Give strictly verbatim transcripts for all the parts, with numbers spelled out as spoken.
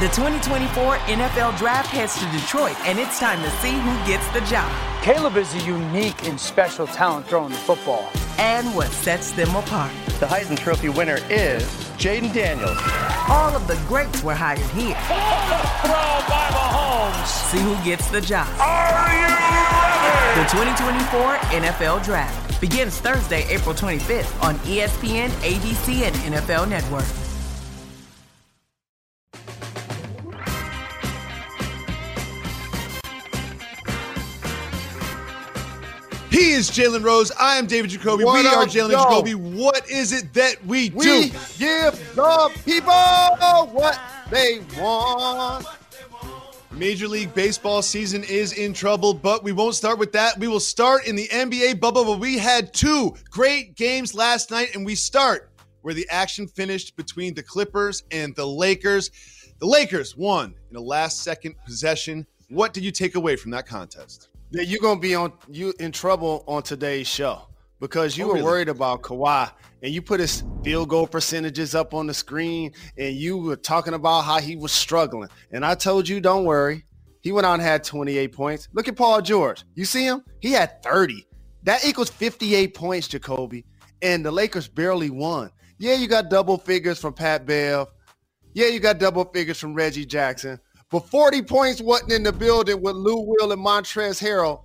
The twenty twenty-four N F L Draft heads to Detroit, and it's time to see who gets the job. Caleb is a unique and special talent throwing the football. And what sets them apart. The Heisman Trophy winner is Jayden Daniels. All of the greats were hired here. Throw by Mahomes. See who gets the job. Are you ready? The twenty twenty-four N F L Draft begins Thursday, April twenty-fifth on E S P N, A B C, and N F L Network. He is Jalen Rose. I am David Jacoby. What we up, are Jalen yo? Jacoby. What is it that we, We do? give the people what they want. Major League Baseball season is in trouble, but we won't start with that. We will start in the N B A bubble, but we had two great games last night, and we start where the action finished between the Clippers and the Lakers. The Lakers won in a last-second possession. What did you take away from that contest? That you're gonna be on you in trouble on today's show because you Oh, were really? worried about Kawhi and you put his field goal percentages up on the screen and you were talking about how he was struggling. And I told you, don't worry. He went out and had twenty-eight points. Look at Paul George. You see him? He had thirty. That equals fifty-eight points, Jacoby. And the Lakers barely won. Yeah, you got double figures from Pat Bev. Yeah, you got double figures from Reggie Jackson. But forty points wasn't in the building with Lou Will and Montrezl Harrell.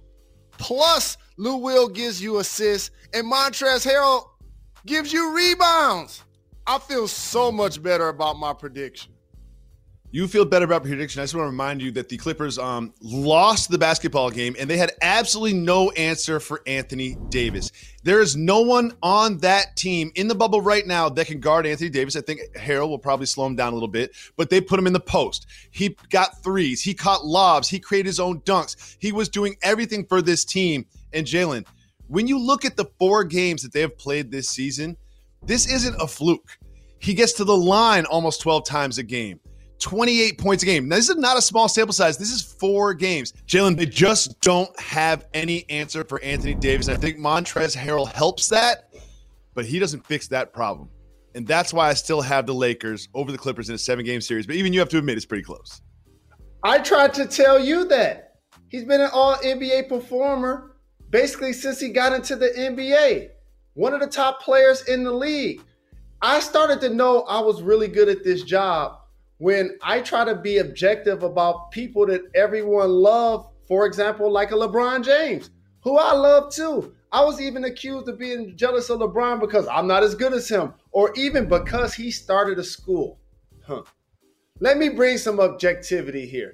Plus, Lou Will gives you assists, and Montrezl Harrell gives you rebounds. I feel so much better about my prediction. You feel better about prediction. I just want to remind you that the Clippers um, lost the basketball game, and they had absolutely no answer for Anthony Davis. There is no one on that team in the bubble right now that can guard Anthony Davis. I think Harrell will probably slow him down a little bit, but they put him in the post. He got threes. He caught lobs. He created his own dunks. He was doing everything for this team. And Jalen, when you look at the four games that they have played this season, this isn't a fluke. He gets to the line almost twelve times a game. twenty-eight points a game. Now, this is not a small sample size. This is four games. Jalen, they just don't have any answer for Anthony Davis. I think Montrezl Harrell helps that, but he doesn't fix that problem. And that's why I still have the Lakers over the Clippers in a seven-game series. But even you have to admit it's pretty close. I tried to tell you that. He's been an all-N B A performer basically since he got into the N B A. One of the top players in the league. I started to know I was really good at this job when I try to be objective about people that everyone loves, for example, like a LeBron James, who I love too. I was even accused of being jealous of LeBron because I'm not as good as him, or even because he started a school. Huh. Let me bring some objectivity here,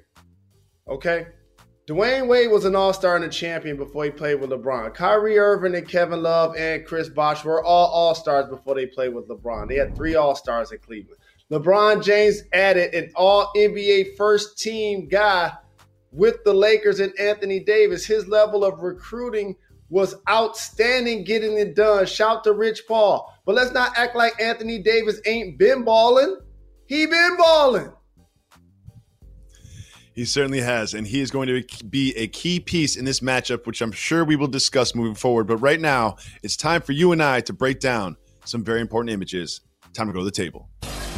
okay? Dwayne Wade was an all-star and a champion before he played with LeBron. Kyrie Irving and Kevin Love and Chris Bosh were all all-stars before they played with LeBron. They had three all-stars in Cleveland. LeBron James added an all-N B A first-team guy with the Lakers and Anthony Davis. His level of recruiting was outstanding getting it done. Shout to Rich Paul. But let's not act like Anthony Davis ain't been balling. He been balling. He certainly has, and he is going to be a key piece in this matchup, which I'm sure we will discuss moving forward. But right now, it's time for you and I to break down some very important images. Time to go to the table.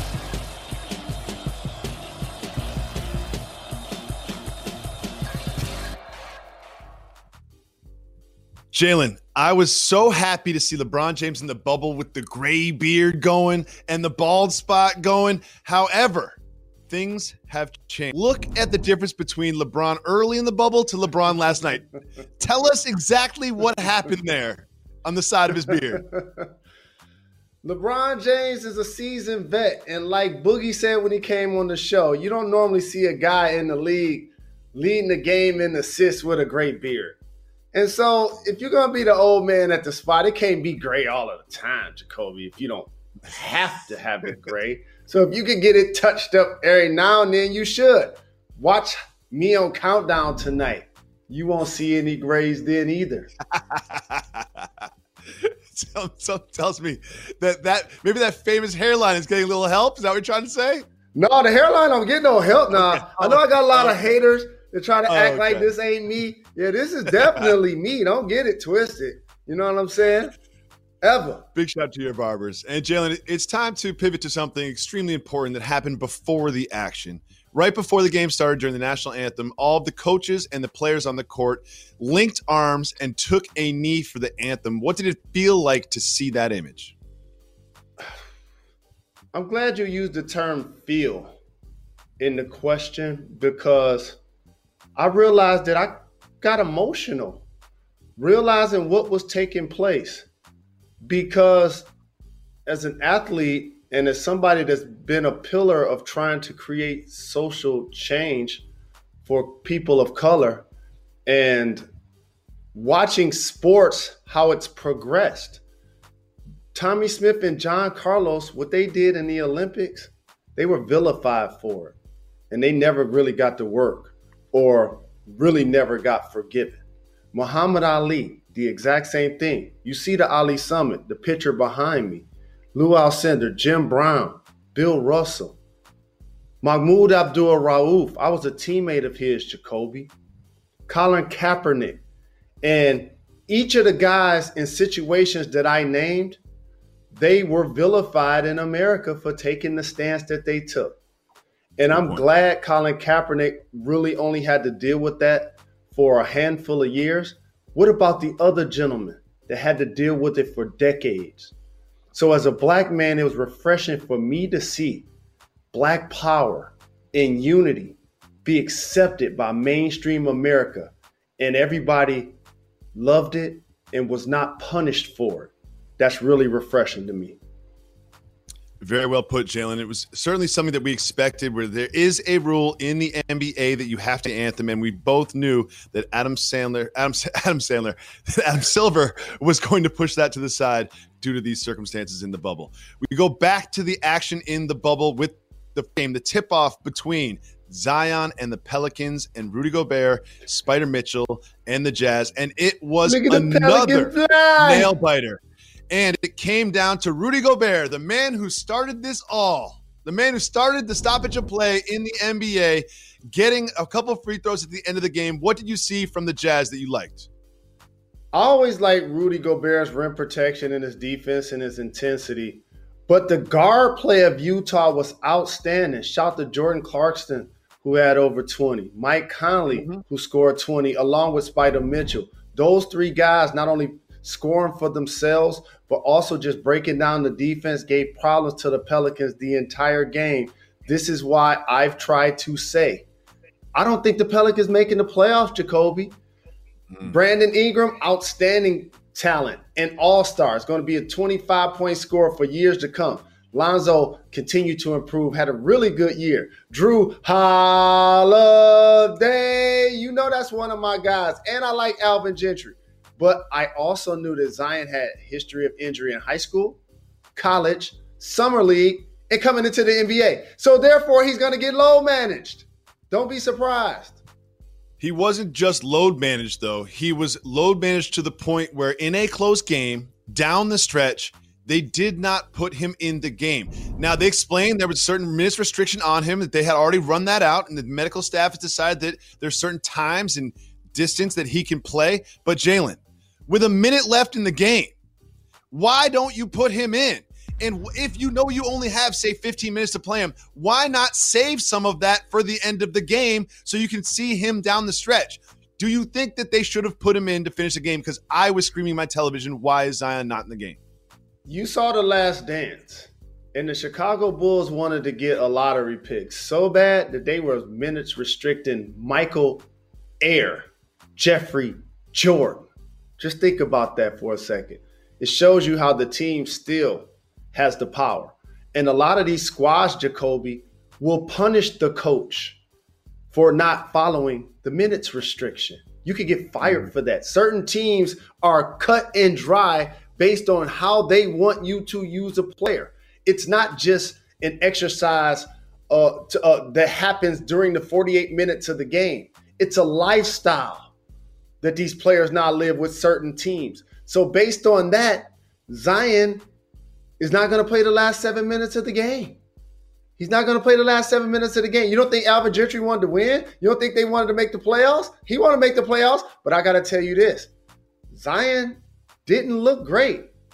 Jalen, I was so happy to see LeBron James in the bubble with the gray beard going and the bald spot going. However, things have changed. Look at the difference between LeBron early in the bubble to LeBron last night. Tell us exactly what happened there on the side of his beard. LeBron James is a seasoned vet, and like Boogie said when he came on the show, you don't normally see a guy in the league leading the game in assists with a great beard. And so if you're going to be the old man at the spot, it can't be gray all of the time, Jacoby, if you don't have to have it gray. So if you can get it touched up every now and then, you should. Watch me on Countdown tonight. You won't see any grays then either. Something tells me that, that maybe that famous hairline is getting a little help. Is that what you're trying to say? No, the hairline don't get no help now. Okay. I know I got a lot of haters that try to oh, act okay. like this ain't me. Yeah, this is definitely me. Don't get it twisted. You know what I'm saying? Ever. Big shout out to your barbers. And Jalen, it's time to pivot to something extremely important that happened before the action. Right before the game started during the national anthem, all of the coaches and the players on the court linked arms and took a knee for the anthem. What did it feel like to see that image? I'm glad you used the term feel in the question, because I realized that I got emotional realizing what was taking place. Because as an athlete and as somebody that's been a pillar of trying to create social change for people of color and watching sports, how it's progressed, Tommy Smith and John Carlos, what they did in the Olympics, they were vilified for it. And they never really got to work or really never got forgiven. Muhammad Ali, the exact same thing. You see the Ali Summit, the picture behind me. Lou Alcindor, Jim Brown, Bill Russell, Mahmoud Abdul-Rauf. I was a teammate of his, Jacoby. Colin Kaepernick. And each of the guys in situations that I named, they were vilified in America for taking the stance that they took. And I'm glad Colin Kaepernick really only had to deal with that for a handful of years. What about the other gentlemen that had to deal with it for decades? So as a black man, it was refreshing for me to see black power and unity be accepted by mainstream America, and everybody loved it and was not punished for it. That's really refreshing to me. Very well put, Jalen. It was certainly something that we expected, where there is a rule in the N B A that you have to anthem, and we both knew that Adam Sandler, Adam, Adam Sandler, Adam Silver was going to push that to the side due to these circumstances in the bubble. We go back to the action in the bubble with the game, the tip-off between Zion and the Pelicans and Rudy Gobert, Spider Mitchell, and the Jazz, and it was another nail biter. And it came down to Rudy Gobert, the man who started this all, the man who started the stoppage of play in the N B A, getting a couple of free throws at the end of the game. What did you see from the Jazz that you liked? I always liked Rudy Gobert's rim protection and his defense and his intensity. But the guard play of Utah was outstanding. Shout to Jordan Clarkson, who had over twenty. Mike Conley, mm-hmm. who scored twenty, along with Spider Mitchell. Those three guys not only scoring for themselves, but also just breaking down the defense, gave problems to the Pelicans the entire game. This is why I've tried to say, I don't think the Pelicans making the playoffs, Jacoby. Mm. Brandon Ingram, outstanding talent and all-star. It's going to be a twenty-five point scorer for years to come. Lonzo continued to improve, had a really good year. Drew Holiday, you know that's one of my guys. And I like Alvin Gentry. But I also knew that Zion had a history of injury in high school, college, summer league, and coming into the N B A. So therefore, he's going to get load managed. Don't be surprised. He wasn't just load managed, though. He was load managed to the point where in a close game, down the stretch, they did not put him in the game. Now, they explained there was a certain minutes restriction on him, that they had already run that out, and the medical staff has decided that there's certain times and distance that he can play. But Jalen, with a minute left in the game, why don't you put him in? And if you know you only have, say, fifteen minutes to play him, why not save some of that for the end of the game so you can see him down the stretch? Do you think that they should have put him in to finish the game? Because I was screaming at my television, why is Zion not in the game? You saw The Last Dance, and the Chicago Bulls wanted to get a lottery pick so bad that they were minutes restricting Michael Ayer, Jeffrey Jordan. Just think about that for a second. It shows you how the team still has the power. And a lot of these squads, Jacoby, will punish the coach for not following the minutes restriction. You could get fired for that. Certain teams are cut and dry based on how they want you to use a player. It's not just an exercise uh, to, uh, that happens during the forty-eight minutes of the game. It's a lifestyle that these players now live with certain teams. So based on that, Zion is not going to play the last seven minutes of the game. He's not going to play the last seven minutes of the game. You don't think Alvin Gentry wanted to win? You don't think they wanted to make the playoffs? He wanted to make the playoffs, but I got to tell you this. Zion didn't look great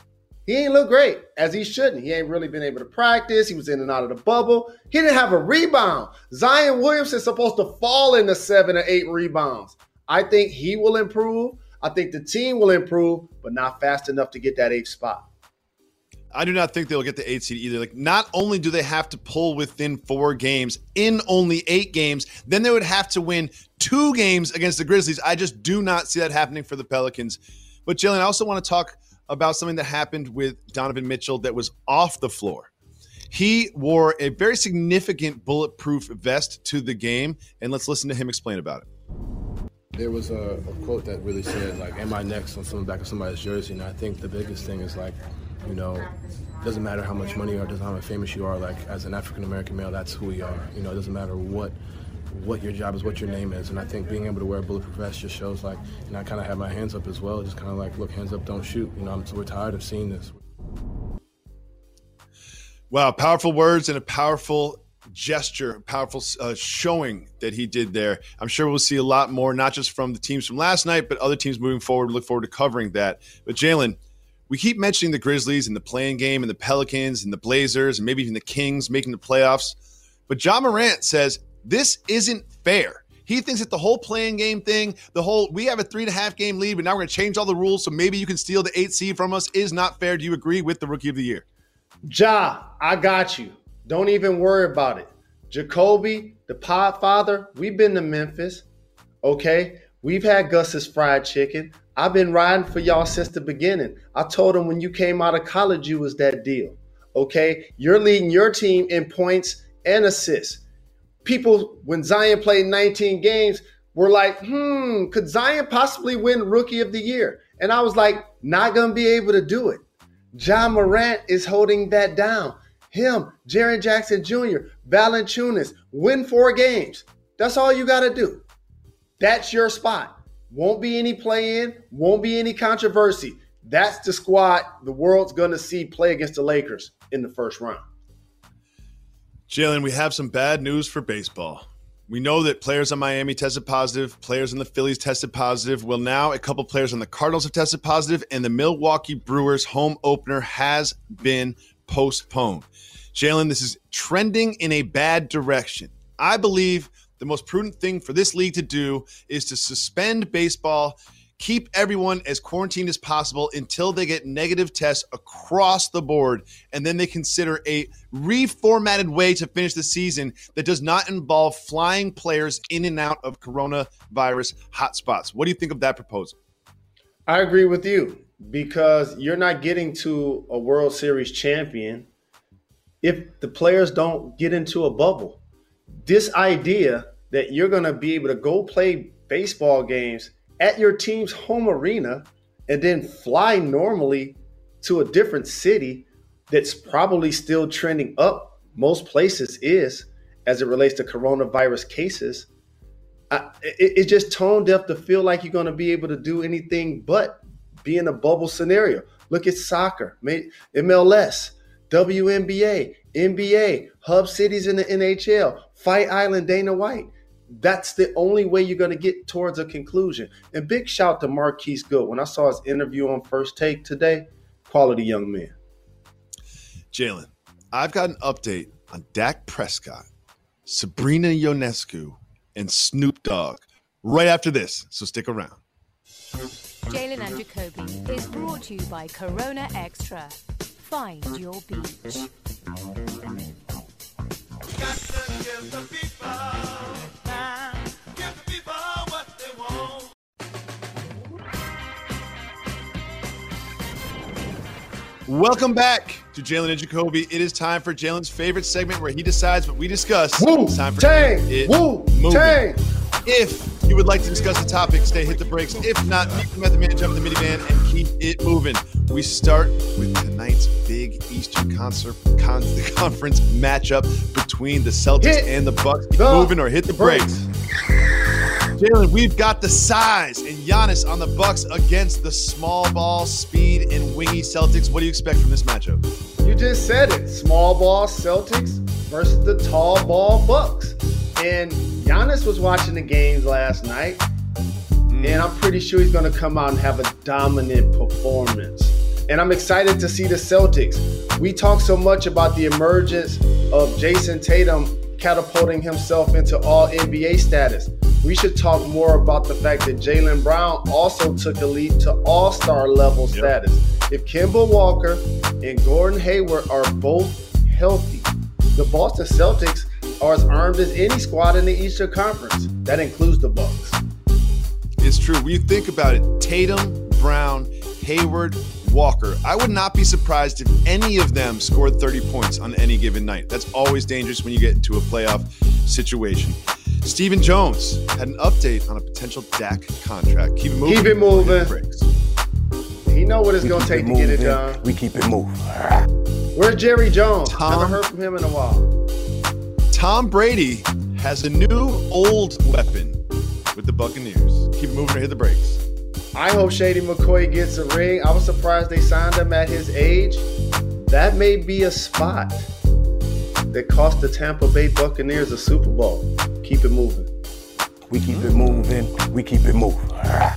He ain't look great, as he shouldn't. He ain't really been able to practice. He was in and out of the bubble. He didn't have a rebound. Zion Williamson is supposed to fall into seven or eight rebounds. I think he will improve. I think the team will improve, but not fast enough to get that eighth spot. I do not think they'll get the eight seed either. Like, not only do they have to pull within four games in only eight games, then they would have to win two games against the Grizzlies. I just do not see that happening for the Pelicans. But Jalen, I also want to talk about something that happened with Donovan Mitchell that was off the floor. He wore a very significant bulletproof vest to the game, and let's listen to him explain about it. There was a, a quote that really said, like, am I next on some back of somebody's jersey? And I think the biggest thing is, like, you know, it doesn't matter how much money you are, doesn't matter how famous you are. Like, as an African-American male, that's who we are. You know, it doesn't matter what what your job is, what your name is. And I think being able to wear a bulletproof vest just shows, like, and I kind of have my hands up as well, just kind of like, look, hands up, don't shoot. You know, I'm, so we're tired of seeing this. Wow, powerful words and a powerful gesture, powerful uh, showing that he did there. I'm sure we'll see a lot more, not just from the teams from last night, but other teams moving forward. We look forward to covering that. But Jalen, we keep mentioning the Grizzlies and the playing game and the Pelicans and the Blazers and maybe even the Kings making the playoffs. But Ja Morant says this isn't fair. He thinks that the whole playing game thing, the whole we have a three and a half game lead, but now we're going to change all the rules so maybe you can steal the eight seed from us is not fair. Do you agree with the Rookie of the Year? Ja, I got you. Don't even worry about it. Jacoby, the Podfather, we've been to Memphis, okay? We've had Gus's fried chicken. I've been riding for y'all since the beginning. I told him when you came out of college, you was that deal, okay? You're leading your team in points and assists. People, when Zion played nineteen games, were like, hmm, could Zion possibly win Rookie of the Year? And I was like, not going to be able to do it. Ja Morant is holding that down. Him, Jaren Jackson Junior, Valanciunas, win four games. That's all you got to do. That's your spot. Won't be any play-in, won't be any controversy. That's the squad the world's going to see play against the Lakers in the first round. Jalen, we have some bad news for baseball. We know that players on Miami tested positive, players on the Phillies tested positive. Well, now a couple players on the Cardinals have tested positive, and the Milwaukee Brewers home opener has been postponed. Jalen, this is trending in a bad direction. I believe the most prudent thing for this league to do is to suspend baseball, keep everyone as quarantined as possible until they get negative tests across the board, and then they consider a reformatted way to finish the season that does not involve flying players in and out of coronavirus hotspots. What do you think of that proposal? I agree with you because you're not getting to a World Series champion if the players don't get into a bubble. This idea that you're going to be able to go play baseball games at your team's home arena and then fly normally to a different city that's probably still trending up, most places is, as it relates to coronavirus cases, I, it, it's just tone deaf to feel like you're going to be able to do anything but be in a bubble scenario. Look at soccer, M L S, W N B A, N B A, hub cities in the N H L, Fight Island, Dana White. That's the only way you're going to get towards a conclusion. And big shout to Marquise Good. When I saw his interview on First Take today, quality young man. Jalen, I've got an update on Dak Prescott, Sabrina Ionescu, and Snoop Dogg right after this, so stick around. Jalen and Jacoby is brought to you by Corona Extra. Find your beach. Got to give the people time. Give the people what they want. Welcome back to Jalen and Jacoby. It is time for Jalen's favorite segment where he decides what we discuss. Woo, it's time for Tang, it Woo, moving. Tang. If you would like to discuss the topic, stay, hit the brakes. If not, meet the Method Man, jump in the minivan, and keep it moving. We start with tonight's big Eastern concert, con- the conference matchup between the Celtics hit and the Bucks. Keep moving or hit the brakes. Jalen, we've got the size and Giannis on the Bucks against the small ball, speed, and wingy Celtics. What do you expect from this matchup? You just said it. Small ball Celtics versus the tall ball Bucks. And Giannis was watching the games last night, mm. and I'm pretty sure he's going to come out and have a dominant performance. And I'm excited to see the Celtics. We talk so much about the emergence of Jason Tatum catapulting himself into all N B A status. We should talk more about the fact that Jaylen Brown also took a leap to all-star level yep. status. If Kemba Walker and Gordon Hayward are both healthy, the Boston Celtics are as armed as any squad in the Eastern Conference. That includes the Bucks. It's true. When you think about it, Tatum, Brown, Hayward, Walker, I would not be surprised if any of them scored thirty points on any given night. That's always dangerous when you get into a playoff situation. Stephen Jones had an update on a potential Dak contract. Keep it moving. Keep it moving. He know what it's going to take to get it done. We keep it moving. Where's Jerry Jones? Tom, Haven't heard from him in a while. Tom Brady has a new old weapon with the Buccaneers. Keep it moving or hit the brakes. I hope Shady McCoy gets a ring. I was surprised they signed him at his age. That may be a spot that cost the Tampa Bay Buccaneers a Super Bowl. Keep it moving. We keep it moving. We keep it moving.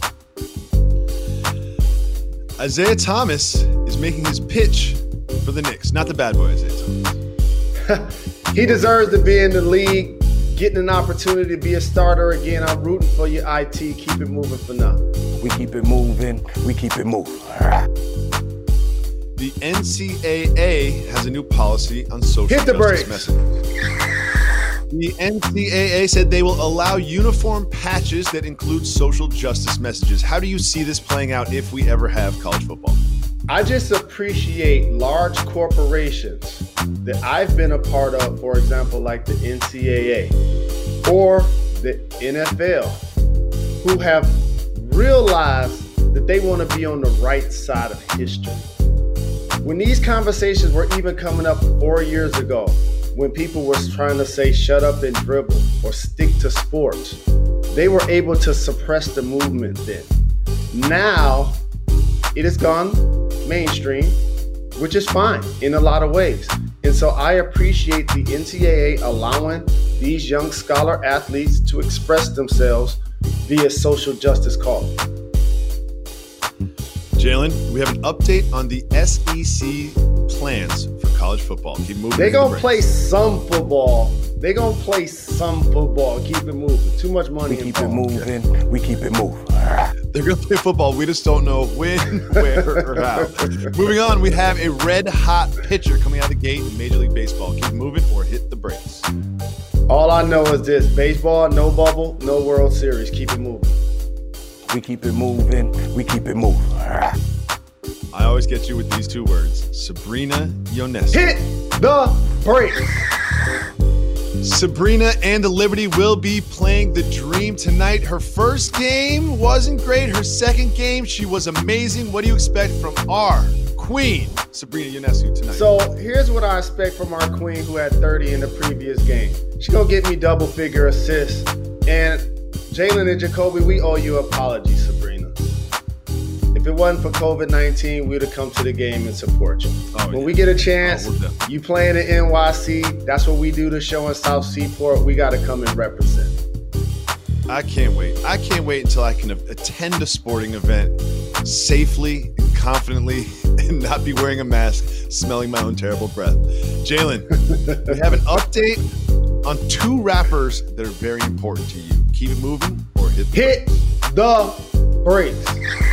Isaiah Thomas is making his pitch for the Knicks. Not the bad boy, Isaiah Thomas. He deserves to be in the league, getting an opportunity to be a starter again. I'm rooting for you, I T. Keep it moving for now. We keep it moving. We keep it moving. The N C A A has a new policy on social Hit the justice brakes. messaging. The N C A A said they will allow uniform patches that include social justice messages. How do you see this playing out if we ever have college football? I just appreciate large corporations that I've been a part of, for example, like the N C A A or the N F L, who have realized that they want to be on the right side of history. When these conversations were even coming up four years ago, when people were trying to say shut up and dribble or stick to sports, they were able to suppress the movement then. Now, it has gone mainstream, which is fine in a lot of ways. And so I appreciate the N C A A allowing these young scholar athletes to express themselves via social justice cause. Jalen, we have an update on the S E C plans for college football. Keep moving. They're going to play some football. They're going to play some football. Keep it moving. Too much money We keep involved. it moving. We keep it moving. They're going to play football. We just don't know when, where, or how. Moving on, we have a red-hot pitcher coming out of the gate in Major League Baseball. Keep moving or hit the brakes. All I know is this. Baseball, no bubble, no World Series. Keep it moving. We keep it moving. We keep it moving. I always get you with these two words. Sabrina Ionescu. Hit the brakes. Sabrina and the Liberty will be playing the Dream tonight. Her first game wasn't great. Her second game, she was amazing. What do you expect from our queen, Sabrina Ionescu, tonight? So here's what I expect from our queen who had thirty in the previous game. She's going to get me double figure assists. And Jalen and Jacoby, we owe you an apology, Sabrina. If it wasn't for COVID nineteen, we would have come to the game and support you. Oh, when yeah. we get a chance, oh, we'll you playing in N Y C, that's what we do the show in South Seaport. We got to come and represent. I can't wait. I can't wait until I can attend a sporting event safely and confidently and not be wearing a mask, smelling my own terrible breath. Jalen, we have an update on two rappers that are very important to you. Keep it moving or hit the Hit the brakes.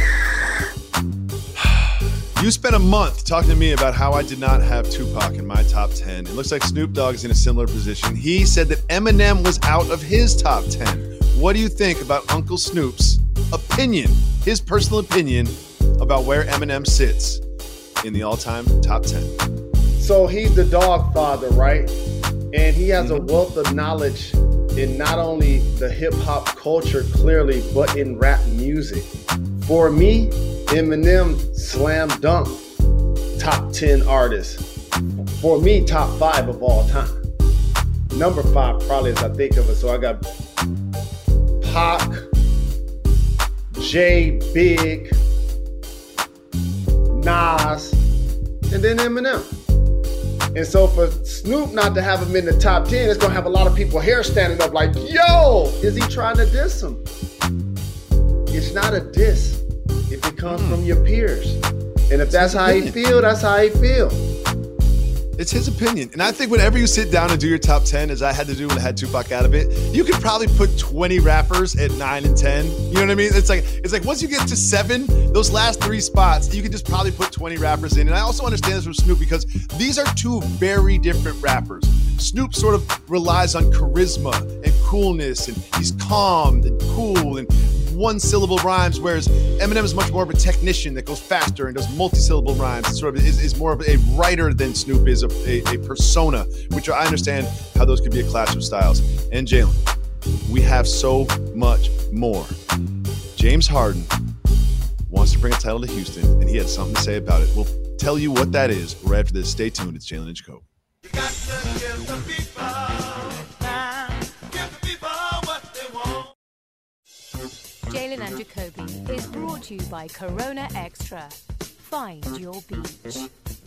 You spent a month talking to me about how I did not have Tupac in my top ten. It looks like Snoop Dogg's in a similar position. He said that Eminem was out of his top ten. What do you think about Uncle Snoop's opinion, his personal opinion about where Eminem sits in the all-time top ten? So he's the dog father, right? And he has a wealth of knowledge in not only the hip-hop culture clearly, but in rap music. For me, Eminem, slam dunk, top ten artist. For me, top five of all time. Number five probably as I think of it. So I got Pac, Jay, Big, Nas, and then Eminem. And so for Snoop not to have him in the top ten, it's going to have a lot of people hair standing up like, yo, is he trying to diss him? It's not a diss if it comes mm. from your peers. And if that's how he feel, that's how he feel. It's his opinion. And I think whenever you sit down and do your top ten, as I had to do when I had Tupac out of it, you could probably put twenty rappers at nine and ten. You know what I mean? It's like it's like once you get to seven, those last three spots, you can just probably put twenty rappers in. And I also understand this from Snoop because these are two very different rappers. Snoop sort of relies on charisma and coolness, and he's calm and cool and one syllable rhymes, whereas Eminem is much more of a technician that goes faster and does multi-syllable rhymes. It's sort of is, is more of a writer than Snoop is a, a, a persona, which I understand how those could be a clash of styles. And Jalen, we have so much more. James Harden wants to bring a title to Houston, and he had something to say about it. We'll tell you what that is right after this. Stay tuned. It's Jalen and Jacoby. You got to give the people time. Give the people what they want. Jalen and Jacoby is brought to you by Corona Extra. Find your beach.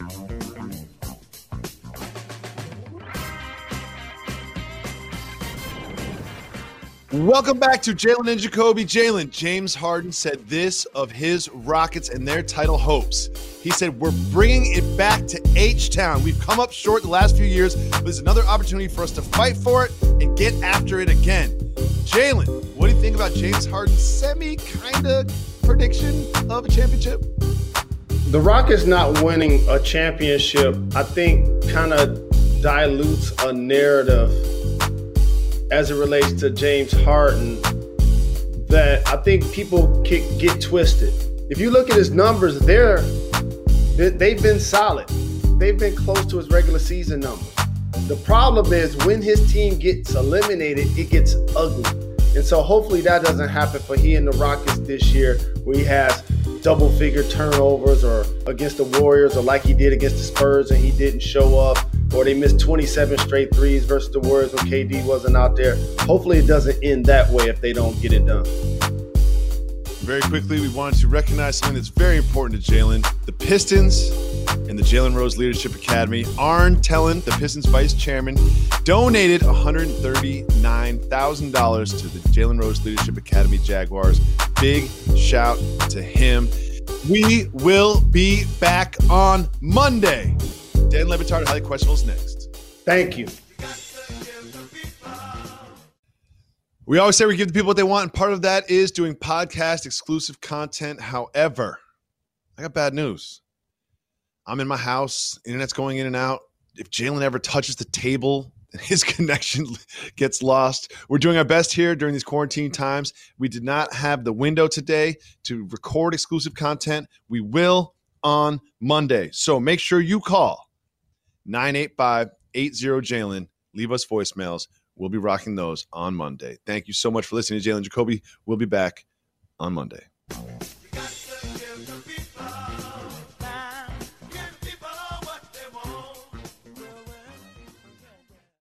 Welcome back to Jalen and Jacoby. Jalen, James Harden said this of his Rockets and their title hopes. He said, we're bringing it back to H-Town. We've come up short the last few years, but there's another opportunity for us to fight for it and get after it again. Jalen, what do you think about James Harden's semi-kind-of prediction of a championship? The Rockets not winning a championship, I think, kind of dilutes a narrative as it relates to James Harden that I think people get, get twisted. If you look at his numbers, they're, they've been solid. They've been close to his regular season numbers. The problem is when his team gets eliminated, it gets ugly. And so hopefully that doesn't happen for he and the Rockets this year, where he has double-figure turnovers or against the Warriors or like he did against the Spurs and he didn't show up, or they missed twenty-seven straight threes versus the Warriors when K D wasn't out there. Hopefully it doesn't end that way if they don't get it done. Very quickly, we wanted to recognize something that's very important to Jalen. The Pistons and the Jalen Rose Leadership Academy. Arn Tellen, the Pistons vice chairman, donated one hundred thirty-nine thousand dollars to the Jalen Rose Leadership Academy Jaguars. Big shout to him. We will be back on Monday. Dan Le Batard, Highly Questionable is next. Thank you. We always say we give the people what they want, and part of that is doing podcast exclusive content. However, I got bad news. I'm in my house, internet's going in and out. If Jalen ever touches the table and his connection gets lost, we're doing our best here during these quarantine times. We did not have the window today to record exclusive content. We will on Monday. So make sure you call nine eight five, eight zero, Jalen. Leave us voicemails. We'll be rocking those on Monday. Thank you so much for listening to Jalen Jacoby. We'll be back on Monday. You got to give the people